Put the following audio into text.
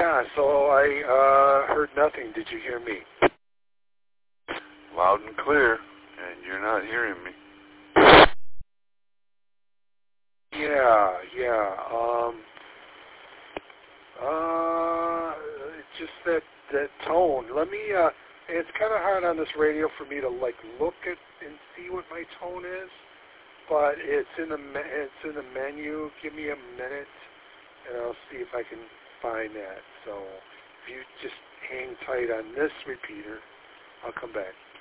Yeah, so I heard nothing. Did you hear me? Loud and clear, and you're not hearing me. Yeah. It's just that tone. Let me. It's kind of hard on this radio for me to like look at and see what my tone is, but it's in the menu. Give me a minute, and I'll see if I can find that. So if you just hang tight on this repeater, I'll come back.